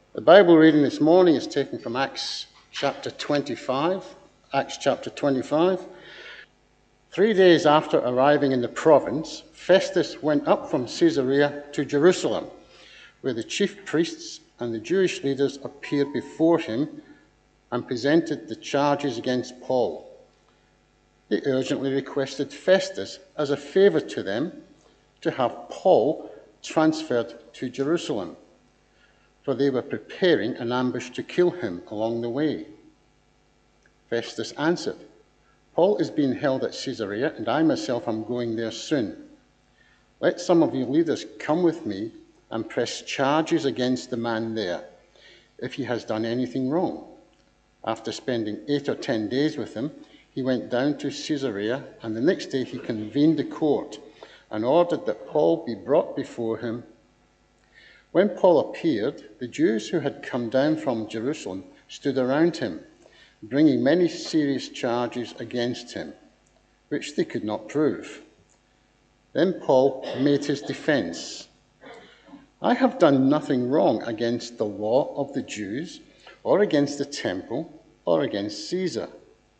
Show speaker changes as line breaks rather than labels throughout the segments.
The Bible reading this morning is taken from Acts chapter 25. Acts chapter 25. 3 days after arriving in the province, Festus went up from Caesarea to Jerusalem, where the chief priests and the Jewish leaders appeared before him and presented the charges against Paul. They urgently requested Festus, as a favor to them, to have Paul transferred to Jerusalem, for they were preparing an ambush to kill him along the way. Festus answered, "Paul is being held at Caesarea, and I myself am going there soon. Let some of you leaders come with me and press charges against the man there, if he has done anything wrong." After spending 8 or 10 days with him, he went down to Caesarea, and the next day he convened the court and ordered that Paul be brought before him. When Paul appeared, the Jews who had come down from Jerusalem stood around him, bringing many serious charges against him, which they could not prove. Then Paul made his defense. "I have done nothing wrong against the law of the Jews, or against the temple, or against Caesar."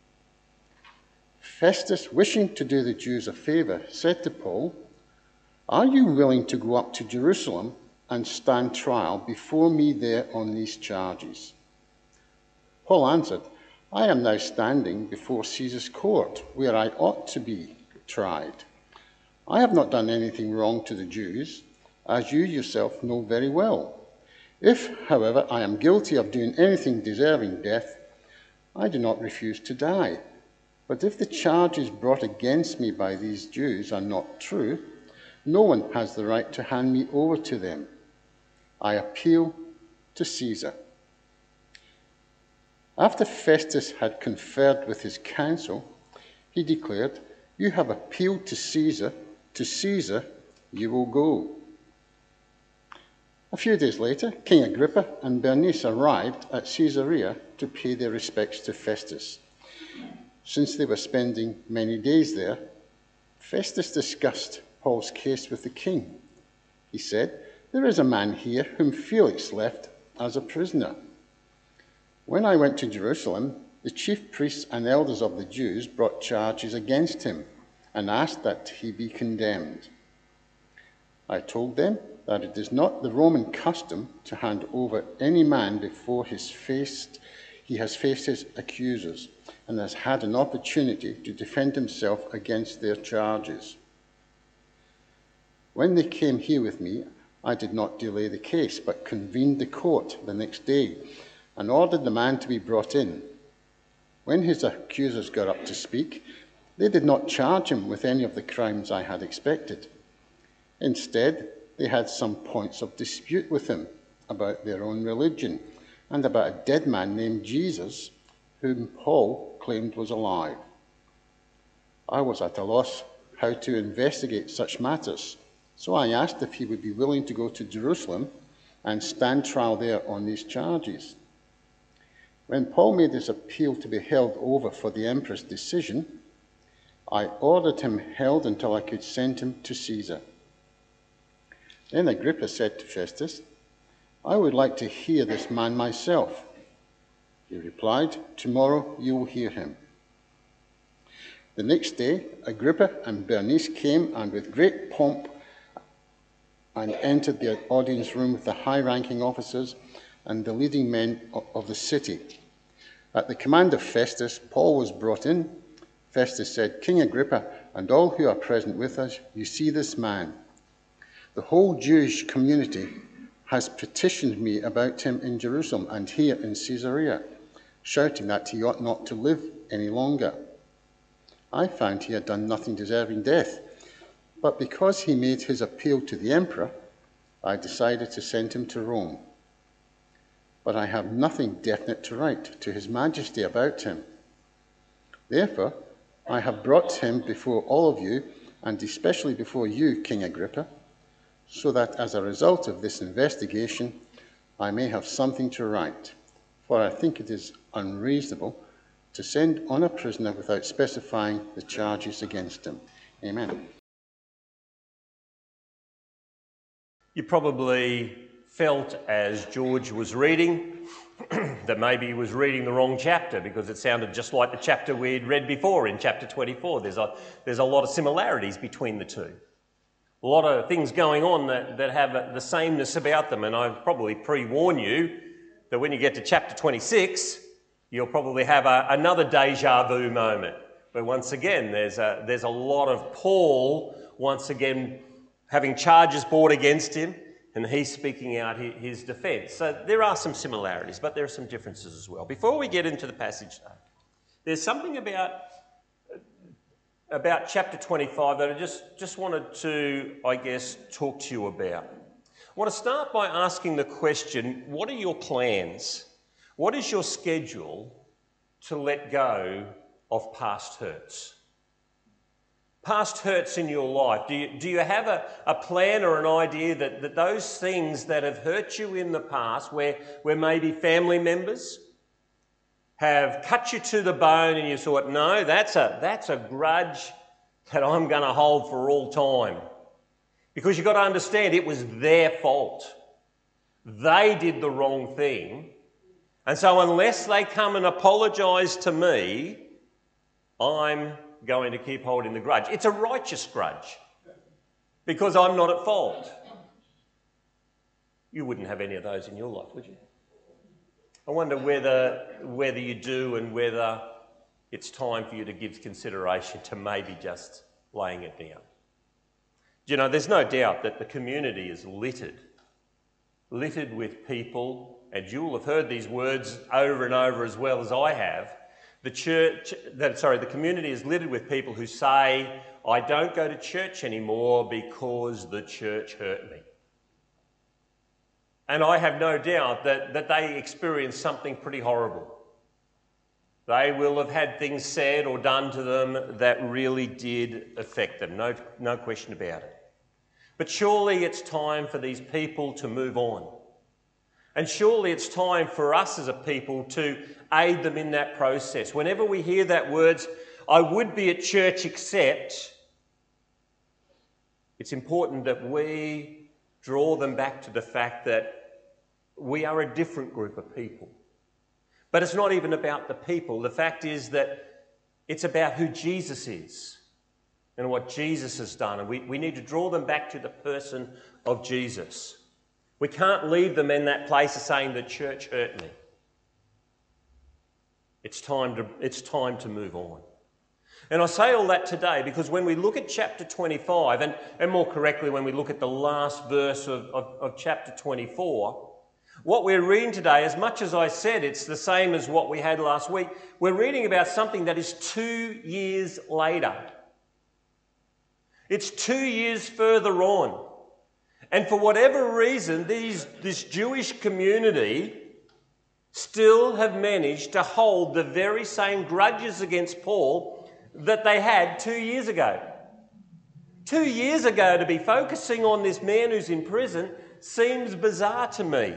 Festus, wishing to do the Jews a favor, said to Paul, "Are you willing to go up to Jerusalem and stand trial before me there on these charges?" Paul answered, "I am now standing before Caesar's court, where I ought to be tried. I have not done anything wrong to the Jews, as you yourself know very well. If, however, I am guilty of doing anything deserving death, I do not refuse to die. But if the charges brought against me by these Jews are not true, no one has the right to hand me over to them. I appeal to Caesar." After Festus had conferred with his council, he declared, "You have appealed to Caesar you will go." A few days later, King Agrippa and Bernice arrived at Caesarea to pay their respects to Festus. Since they were spending many days there, Festus discussed Paul's case with the king. He said, "There is a man here whom Felix left as a prisoner. When I went to Jerusalem, the chief priests and elders of the Jews brought charges against him and asked that he be condemned. I told them that it is not the Roman custom to hand over any man before he has faced his accusers and has had an opportunity to defend himself against their charges. When they came here with me, I did not delay the case, but convened the court the next day and ordered the man to be brought in. When his accusers got up to speak, they did not charge him with any of the crimes I had expected. Instead, they had some points of dispute with him about their own religion and about a dead man named Jesus, whom Paul claimed was alive. I was at a loss how to investigate such matters, so I asked if he would be willing to go to Jerusalem and stand trial there on these charges. When Paul made his appeal to be held over for the emperor's decision, I ordered him held until I could send him to Caesar." Then Agrippa said to Festus, "I would like to hear this man myself." He replied, "Tomorrow you will hear him." The next day, Agrippa and Bernice came and with great pomp and entered the audience room with the high-ranking officers and the leading men of the city. At the command of Festus, Paul was brought in. Festus said, "King Agrippa, and all who are present with us, you see this man. The whole Jewish community has petitioned me about him in Jerusalem and here in Caesarea, shouting that he ought not to live any longer. I found he had done nothing deserving death, but because he made his appeal to the emperor, I decided to send him to Rome. But I have nothing definite to write to His Majesty about him. Therefore, I have brought him before all of you, and especially before you, King Agrippa, so that as a result of this investigation, I may have something to write, for I think it is unreasonable to send on a prisoner without specifying the charges against him." Amen.
You're probably felt as George was reading that maybe he was reading the wrong chapter because it sounded just like the chapter we'd read before in chapter 24. There's a lot of similarities between the two. A lot of things going on that have the sameness about them, and I'll probably pre-warn you that when you get to chapter 26, you'll probably have another deja vu moment, where once again there's a lot of Paul once again having charges brought against him, and he's speaking out his defence. So there are some similarities, but there are some differences as well. Before we get into the passage though, there's something about chapter 25 that I just wanted to, I guess, talk to you about. I want to start by asking the question, what are your plans? What is your schedule to let go of past hurts? Past hurts in your life. Do you have a plan or an idea that those things that have hurt you in the past, where maybe family members have cut you to the bone and you thought, no, that's a grudge that I'm going to hold for all time? Because you've got to understand it was their fault. They did the wrong thing. And so unless they come and apologise to me, I'm going to keep holding the grudge. It's a righteous grudge because I'm not at fault. You wouldn't have any of those in your life, would you? I wonder whether you do and whether it's time for you to give consideration to maybe just laying it down. You know, there's no doubt that the community is littered with people, and you'll have heard these words over and over as well as I have. The community is littered with people who say, I don't go to church anymore because the church hurt me. And I have no doubt that they experienced something pretty horrible. They will have had things said or done to them that really did affect them, no question about it. But surely it's time for these people to move on. And surely it's time for us as a people to aid them in that process. Whenever we hear that words, I would be at church except, it's important that we draw them back to the fact that we are a different group of people. But it's not even about the people. The fact is that it's about who Jesus is and what Jesus has done. And we need to draw them back to the person of Jesus. We can't leave them in that place of saying the church hurt me. It's time to move on. And I say all that today because when we look at chapter 25, and more correctly when we look at the last verse of chapter 24, what we're reading today, as much as I said it's the same as what we had last week, we're reading about something that is 2 years later. It's 2 years further on. And for whatever reason, this Jewish community still have managed to hold the very same grudges against Paul that they had 2 years ago. 2 years ago, to be focusing on this man who's in prison seems bizarre to me.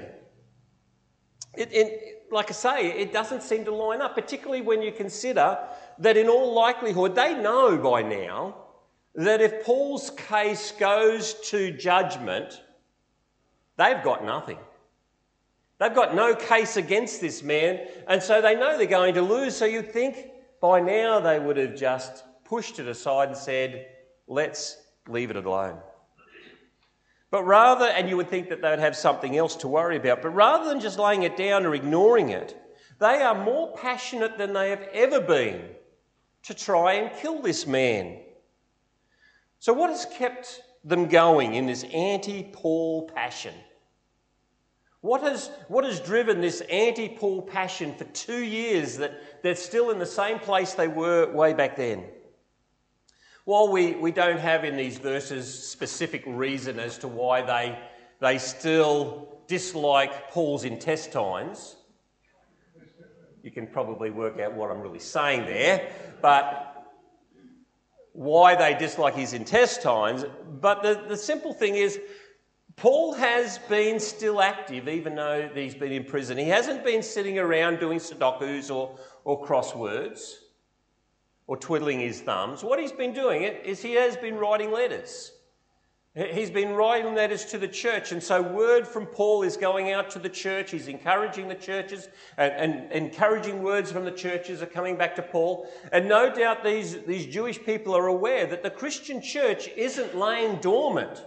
Like I say, it doesn't seem to line up, particularly when you consider that in all likelihood, they know by now that if Paul's case goes to judgment, they've got nothing. They've got no case against this man, and so they know they're going to lose. So you'd think by now they would have just pushed it aside and said, let's leave it alone. But rather, and you would think that they'd have something else to worry about, but rather than just laying it down or ignoring it, they are more passionate than they have ever been to try and kill this man. So what has kept them going in this anti-Paul passion? What has driven this anti-Paul passion for 2 years that they're still in the same place they were way back then? While we don't have in these verses specific reason as to why they still dislike Paul's intestines, you can probably work out what I'm really saying there, but why they dislike his intestines. But the simple thing is, Paul has been still active even though he's been in prison. He hasn't been sitting around doing sudokus or crosswords or twiddling his thumbs. What he's been doing is he has been writing letters. He's been writing letters to the church, and so word from Paul is going out to the church. He's encouraging the churches, and encouraging words from the churches are coming back to Paul. And no doubt these Jewish people are aware that the Christian church isn't laying dormant.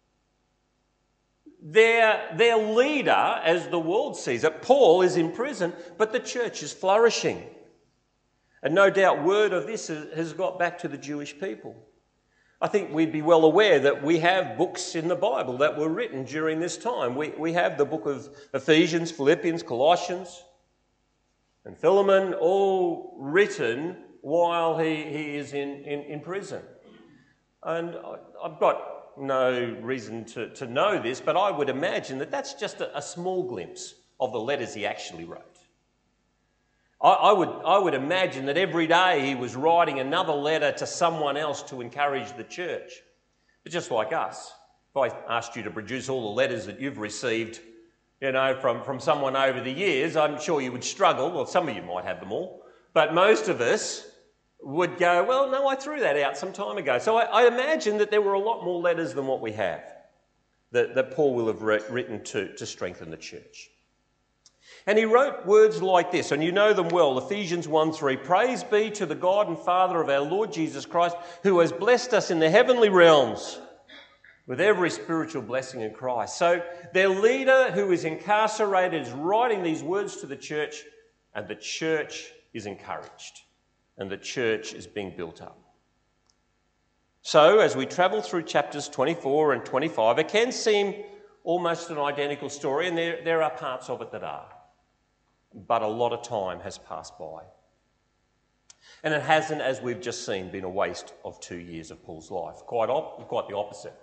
Their leader, as the world sees it, Paul, is in prison, but the church is flourishing. And no doubt word of this has got back to the Jewish people. I think we'd be well aware that we have books in the Bible that were written during this time. We have the book of Ephesians, Philippians, Colossians, and Philemon, all written while he is in prison. And I've got no reason to know this, but I would imagine that that's just a small glimpse of the letters he actually wrote. I would imagine that every day he was writing another letter to someone else to encourage the church. But just like us, if I asked you to produce all the letters that you've received, from someone over the years, I'm sure you would struggle. Well, some of you might have them all, but most of us would go, well, no, I threw that out some time ago. So I imagine that there were a lot more letters than what we have that Paul will have written to strengthen the church. And he wrote words like this, and you know them well, Ephesians 1:3, "Praise be to the God and Father of our Lord Jesus Christ, who has blessed us in the heavenly realms with every spiritual blessing in Christ." So their leader, who is incarcerated, is writing these words to the church, and the church is encouraged, and the church is being built up. So as we travel through chapters 24 and 25, it can seem almost an identical story, and there are parts of it that are. But a lot of time has passed by. And it hasn't, as we've just seen, been a waste of 2 years of Paul's life. Quite the opposite.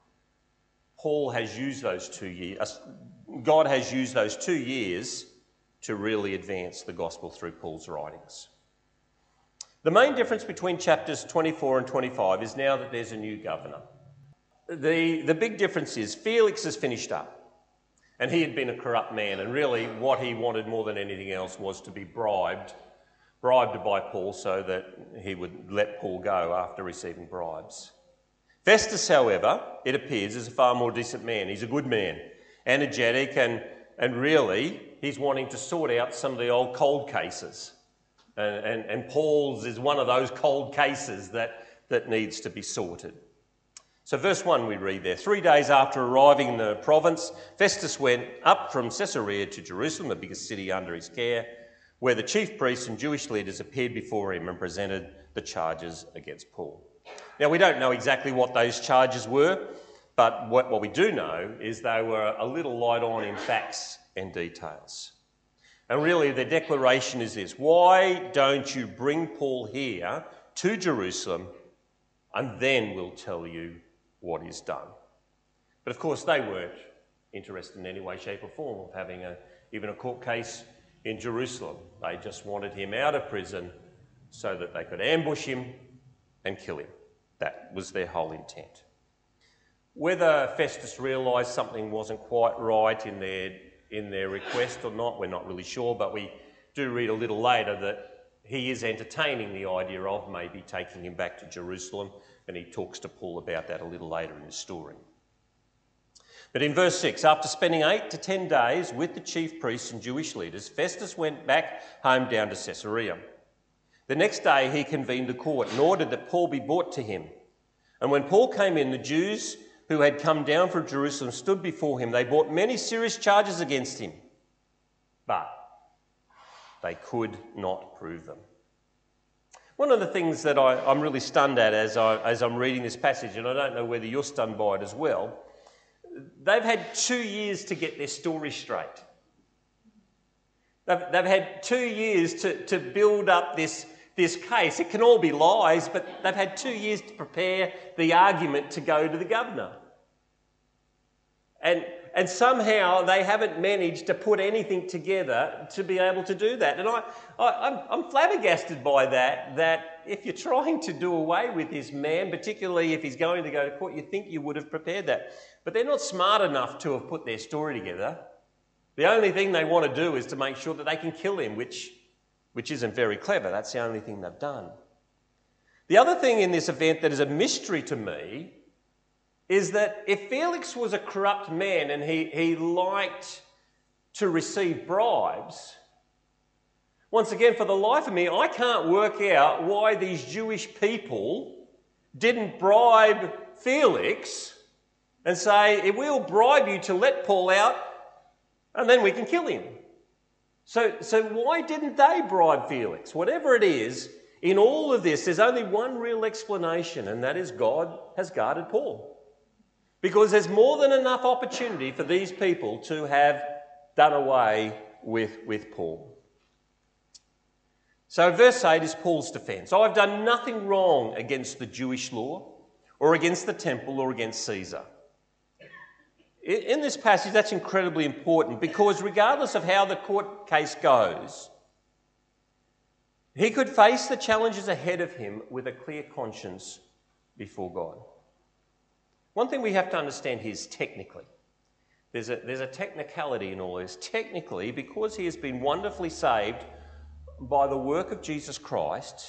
Paul has used those 2 years, God has used those 2 years to really advance the gospel through Paul's writings. The main difference between chapters 24 and 25 is now that there's a new governor. The big difference is Felix has finished up. And he had been a corrupt man, and really what he wanted more than anything else was to be bribed by Paul so that he would let Paul go after receiving bribes. Festus, however, it appears, is a far more decent man. He's a good man, energetic, and really he's wanting to sort out some of the old cold cases. And Paul's is one of those cold cases that needs to be sorted. So verse 1 we read there, 3 days after arriving in the province, Festus went up from Caesarea to Jerusalem, the biggest city under his care, where the chief priests and Jewish leaders appeared before him and presented the charges against Paul. Now we don't know exactly what those charges were, but what we do know is they were a little light on in facts and details. And really the declaration is this: why don't you bring Paul here to Jerusalem, and then we'll tell you what is done. But of course they weren't interested in any way, shape or form of having even a court case in Jerusalem. They just wanted him out of prison so that they could ambush him and kill him. That was their whole intent. Whether Festus realised something wasn't quite right in their request or not, we're not really sure, but we do read a little later that he is entertaining the idea of maybe taking him back to Jerusalem, and he talks to Paul about that a little later in his story. But in verse 6, after spending 8 to 10 days with the chief priests and Jewish leaders, Festus went back home down to Caesarea. The next day he convened the court and ordered that Paul be brought to him. And when Paul came in, the Jews who had come down from Jerusalem stood before him. They brought many serious charges against him, but they could not prove them. One of the things that I'm really stunned at as I'm reading this passage, and I don't know whether you're stunned by it as well, they've had 2 years to get their story straight. They've had 2 years to build up this case. It can all be lies, but they've had 2 years to prepare the argument to go to the governor. And somehow they haven't managed to put anything together to be able to do that. And I'm flabbergasted by that if you're trying to do away with this man, particularly if he's going to go to court, you'd think you would have prepared that. But they're not smart enough to have put their story together. The only thing they want to do is to make sure that they can kill him, which isn't very clever. That's the only thing they've done. The other thing in this event that is a mystery to me is that if Felix was a corrupt man and he liked to receive bribes, once again, for the life of me, I can't work out why these Jewish people didn't bribe Felix and say, we'll bribe you to let Paul out and then we can kill him. So why didn't they bribe Felix? Whatever it is, in all of this, there's only one real explanation, and that is God has guarded Paul. Because there's more than enough opportunity for these people to have done away with Paul. So verse 8 is Paul's defence. I've done nothing wrong against the Jewish law or against the temple or against Caesar. In this passage, that's incredibly important because regardless of how the court case goes, he could face the challenges ahead of him with a clear conscience before God. One thing we have to understand here is technically. There's a technicality in all this. Technically, because he has been wonderfully saved by the work of Jesus Christ,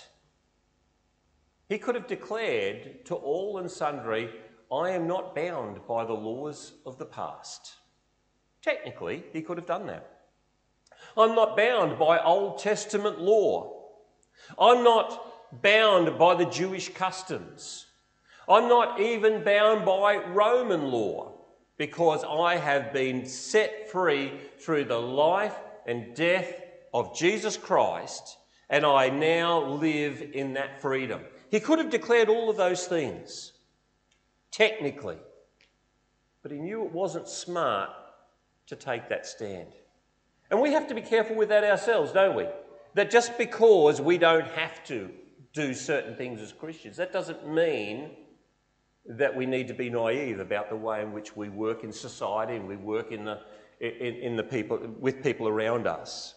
he could have declared to all and sundry, I am not bound by the laws of the past. Technically, he could have done that. I'm not bound by Old Testament law. I'm not bound by the Jewish customs. I'm not even bound by Roman law because I have been set free through the life and death of Jesus Christ, and I now live in that freedom. He could have declared all of those things, technically, but he knew it wasn't smart to take that stand. And we have to be careful with that ourselves, don't we? That just because we don't have to do certain things as Christians, that doesn't mean that we need to be naive about the way in which we work in society and we work in the people with people around us.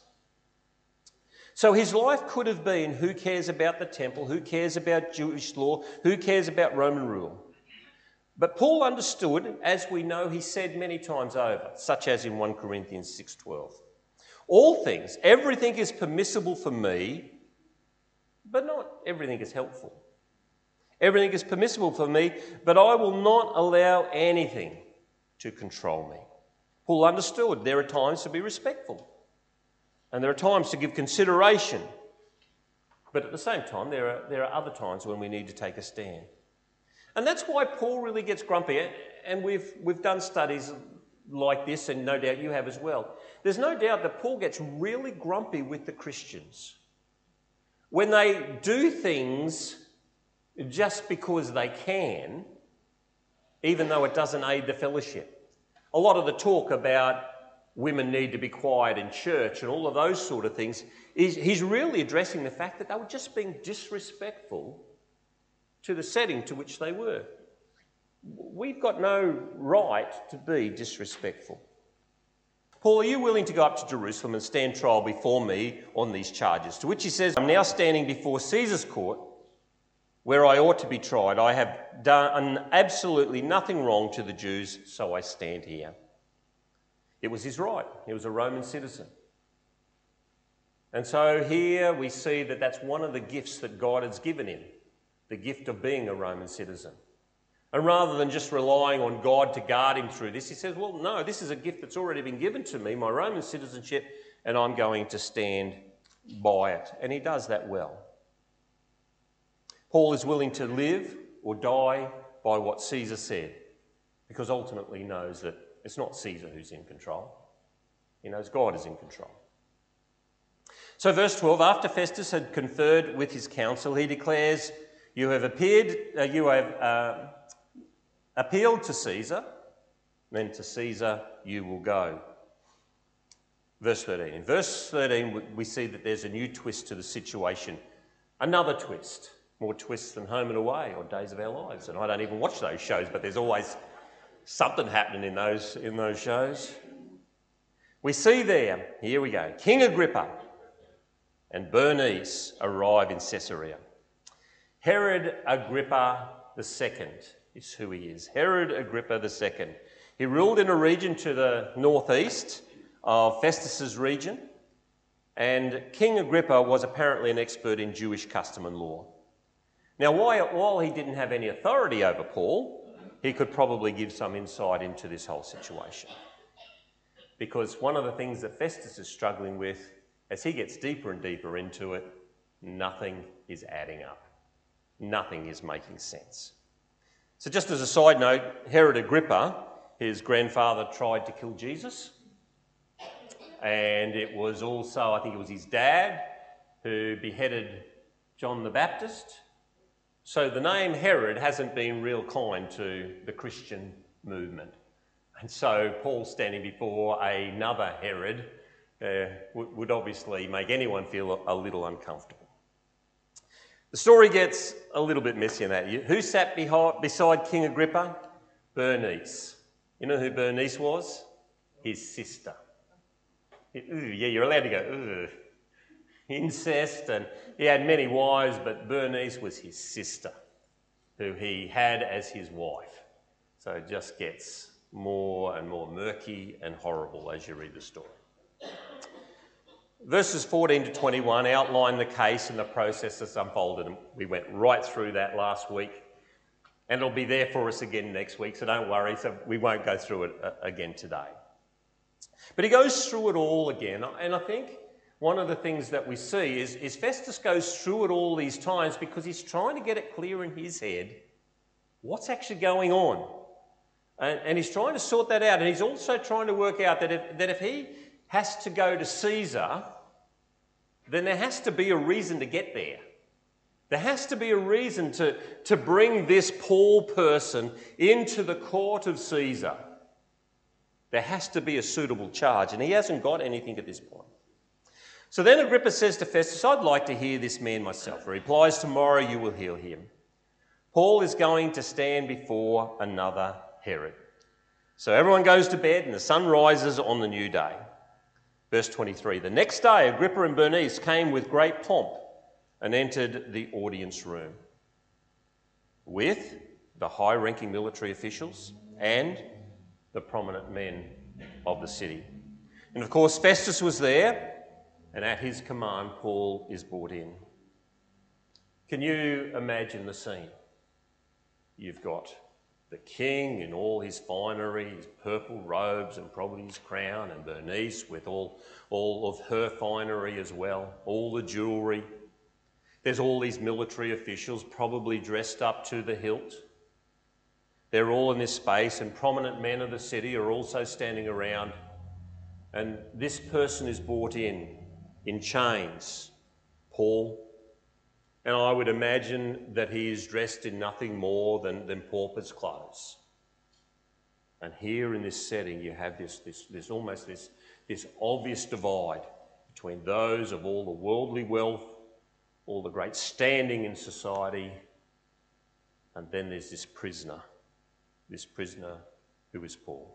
So his life could have been, who cares about the temple, who cares about Jewish law, who cares about Roman rule? But Paul understood, as we know he said many times over, such as in 1 Corinthians 6:12. All things, everything is permissible for me, but not everything is helpful. Everything is permissible for me, but I will not allow anything to control me. Paul understood there are times to be respectful, and there are times to give consideration, but at the same time there are other times when we need to take a stand. And that's why Paul really gets grumpy, and we've done studies like this, and no doubt you have as well. There's no doubt that Paul gets really grumpy with the Christians when they do things just because they can, even though it doesn't aid the fellowship. A lot of the talk about women need to be quiet in church and all of those sort of things, he's really addressing the fact that they were just being disrespectful to the setting to which they were. We've got no right to be disrespectful. Paul, are you willing to go up to Jerusalem and stand trial before me on these charges? To which he says, I'm now standing before Caesar's court, where I ought to be tried. I have done absolutely nothing wrong to the Jews, so I stand here. It was his right. He was a Roman citizen. And so here we see that that's one of the gifts that God has given him, the gift of being a Roman citizen. And rather than just relying on God to guard him through this, he says, well, no, this is a gift that's already been given to me, my Roman citizenship, and I'm going to stand by it. And he does that well. Paul is willing to live or die by what Caesar said, because ultimately he knows that it's not Caesar who's in control. He knows God is in control. So verse 12, after Festus had conferred with his council, he declares, you have appealed to Caesar, then to Caesar you will go. Verse 13. In verse 13 we see that there's a new twist to the situation. Another twist. More twists than Home and Away or Days of Our Lives. And I don't even watch those shows, but there's always something happening in those shows. We see there, here we go, King Agrippa and Bernice arrive in Caesarea. Herod Agrippa II is who he is. Herod Agrippa II. He ruled in a region to the northeast of Festus's region, and King Agrippa was apparently an expert in Jewish custom and law. Now, while he didn't have any authority over Paul, he could probably give some insight into this whole situation. Because one of the things that Festus is struggling with, as he gets deeper and deeper into it, nothing is adding up. Nothing is making sense. So just as a side note, Herod Agrippa, his grandfather tried to kill Jesus. And it was also, I think it was his dad who beheaded John the Baptist. So the name Herod hasn't been real kind to the Christian movement. And so Paul standing before another Herod would obviously make anyone feel a little uncomfortable. The story gets a little bit messy in that. Who sat beside King Agrippa? Bernice. You know who Bernice was? His sister. Yeah, you're allowed to go, ugh. Incest, and he had many wives, but Bernice was his sister, who he had as his wife. So it just gets more and more murky and horrible as you read the story. Verses 14 to 21 outline the case and the process that's unfolded, and we went right through that last week, and it'll be there for us again next week, so don't worry, so we won't go through it again today. But he goes through it all again, and I think one of the things that we see is Festus goes through it all these times because he's trying to get it clear in his head what's actually going on. And he's trying to sort that out, and he's also trying to work out that if he has to go to Caesar, then there has to be a reason to get there. There has to be a reason to bring this Paul person into the court of Caesar. There has to be a suitable charge, and he hasn't got anything at this point. So then Agrippa says to Festus, I'd like to hear this man myself. He replies, tomorrow you will hear him. Paul is going to stand before another Herod. So everyone goes to bed and the sun rises on the new day. Verse 23, the next day Agrippa and Bernice came with great pomp and entered the audience room with the high-ranking military officials and the prominent men of the city. And of course Festus was there, and at his command Paul is brought in. Can you imagine the scene? You've got the king in all his finery, his purple robes and probably his crown, and Bernice with all of her finery as well, all the jewellery. There's all these military officials probably dressed up to the hilt. They're all in this space, and prominent men of the city are also standing around. And this person is brought in chains, Paul. And I would imagine that he is dressed in nothing more than pauper's clothes. And here in this setting, you have this obvious divide between those of all the worldly wealth, all the great standing in society, and then there's this prisoner who is Paul.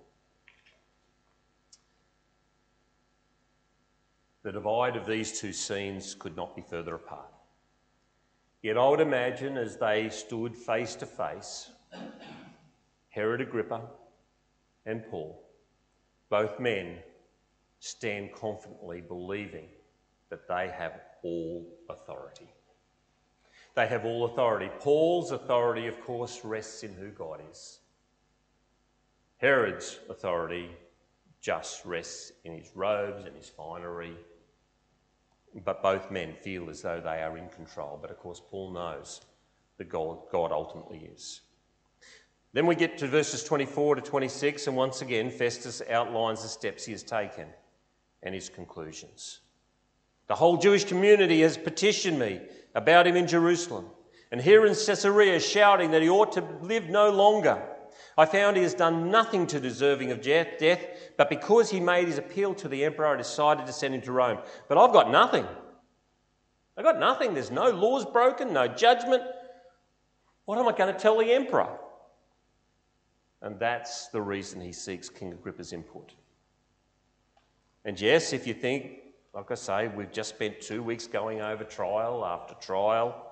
The divide of these two scenes could not be further apart. Yet I would imagine as they stood face to face, Herod Agrippa and Paul, both men stand confidently believing that they have all authority. They have all authority. Paul's authority, of course, rests in who God is. Herod's authority just rests in his robes and his finery. But both men feel as though they are in control. But of course, Paul knows that God ultimately is. Then we get to verses 24 to 26, and once again, Festus outlines the steps he has taken and his conclusions. The whole Jewish community has petitioned me about him in Jerusalem, and here in Caesarea shouting that he ought to live no longer. I found he has done nothing to deserving of death, but because he made his appeal to the emperor, I decided to send him to Rome. But I've got nothing. I've got nothing. There's no laws broken, no judgment. What am I going to tell the emperor? And that's the reason he seeks King Agrippa's input. And yes, if you think, like I say, we've just spent 2 weeks going over trial after trial,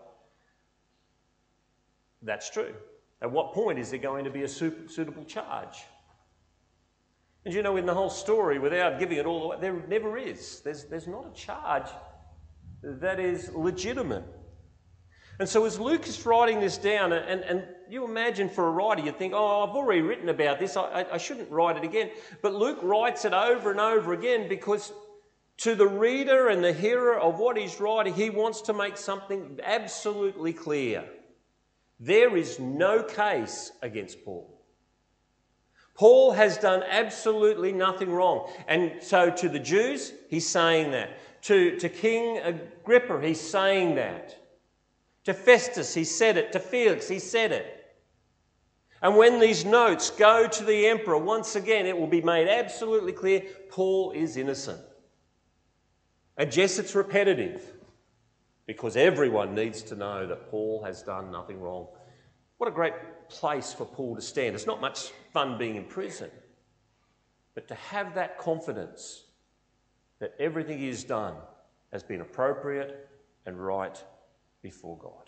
that's true. At what point is there going to be a suitable charge? And you know, in the whole story, without giving it all away, there never is. There's not a charge that is legitimate. And so as Luke is writing this down, and you imagine for a writer, you think, oh, I've already written about this, I shouldn't write it again. But Luke writes it over and over again because to the reader and the hearer of what he's writing, he wants to make something absolutely clear. There is no case against Paul. Paul has done absolutely nothing wrong. And so to the Jews, he's saying that. To King Agrippa, he's saying that. To Festus, he said it. To Felix, he said it. And when these notes go to the emperor, once again, it will be made absolutely clear Paul is innocent. And yes, it's repetitive, because everyone needs to know that Paul has done nothing wrong. What a great place for Paul to stand. It's not much fun being in prison, but to have that confidence that everything he has done has been appropriate and right before God.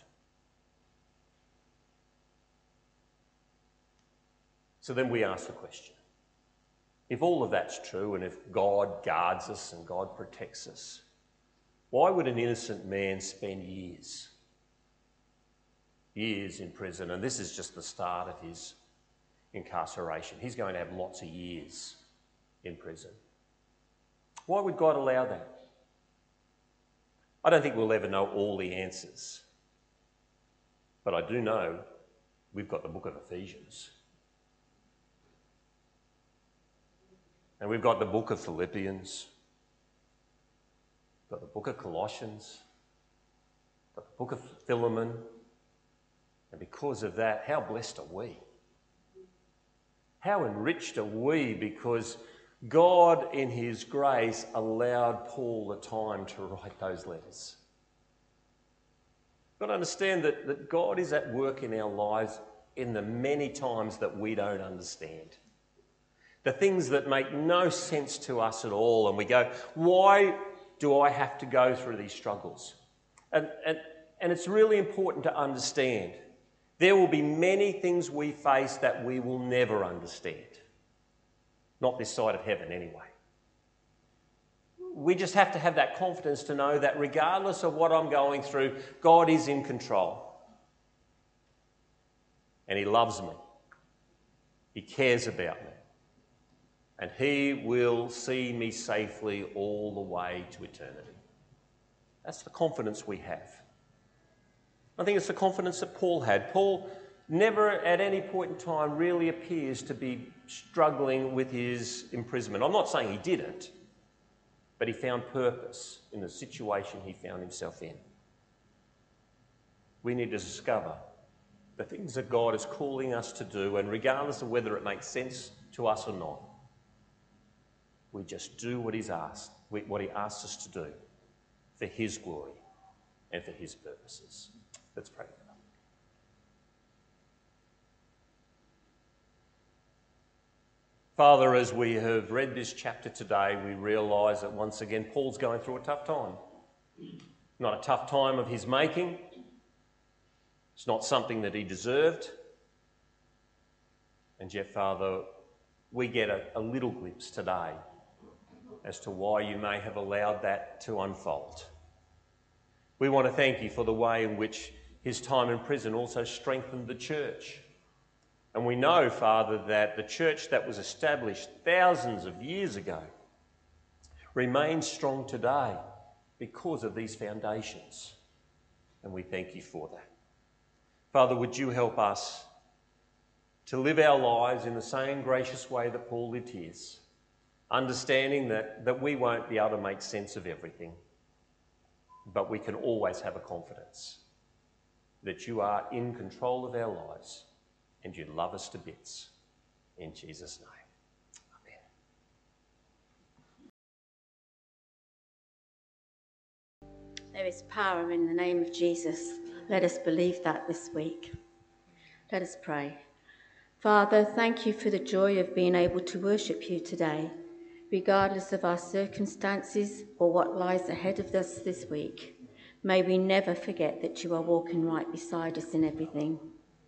So then we ask the question, if all of that's true and if God guards us and God protects us, why would an innocent man spend years in prison? And this is just the start of his incarceration. He's going to have lots of years in prison. Why would God allow that? I don't think we'll ever know all the answers. But I do know we've got the book of Ephesians. And we've got the book of Philippians. We've got the book of Colossians. We've got the book of Philemon. And because of that, how blessed are we? How enriched are we because God, in his grace, allowed Paul the time to write those letters. You've got to understand that God is at work in our lives in the many times that we don't understand. The things that make no sense to us at all, and we go, why do I have to go through these struggles? And it's really important to understand. There will be many things we face that we will never understand. Not this side of heaven, anyway. We just have to have that confidence to know that regardless of what I'm going through, God is in control. And he loves me. He cares about me. And he will see me safely all the way to eternity. That's the confidence we have. I think it's the confidence that Paul had. Paul never at any point in time really appears to be struggling with his imprisonment. I'm not saying he didn't, but he found purpose in the situation he found himself in. We need to discover the things that God is calling us to do, and regardless of whether it makes sense to us or not, we just do what he asks us to do for his glory and for his purposes. Let's pray together. Father, as we have read this chapter today, we realise that once again Paul's going through a tough time. Not a tough time of his making. It's not something that he deserved. And yet, Father, we get a little glimpse today as to why you may have allowed that to unfold. We want to thank you for the way in which his time in prison also strengthened the church. And we know, Father, that the church that was established thousands of years ago remains strong today because of these foundations. And we thank you for that. Father, would you help us to live our lives in the same gracious way that Paul lived his, understanding that we won't be able to make sense of everything, but we can always have a confidence that you are in control of our lives and you love us to bits. In Jesus' name. Amen.
There is power in the name of Jesus. Let us believe that this week. Let us pray. Father, thank you for the joy of being able to worship you today, regardless of our circumstances or what lies ahead of us this week. May we never forget that you are walking right beside us in everything.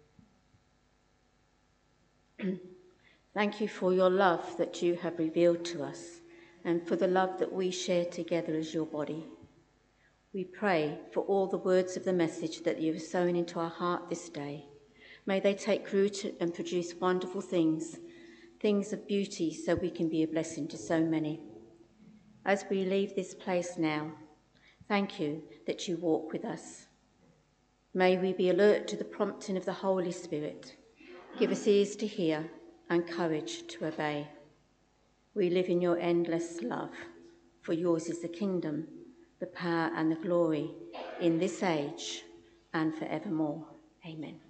Thank you for your love that you have revealed to us and for the love that we share together as your body. We pray for all the words of the message that you have sown into our heart this day. May they take root and produce wonderful things, things of beauty, so we can be a blessing to so many. As we leave this place now, thank you that you walk with us. May we be alert to the prompting of the Holy Spirit. Give us ears to hear and courage to obey. We live in your endless love, for yours is the kingdom, the power and the glory in this age and forevermore. Amen.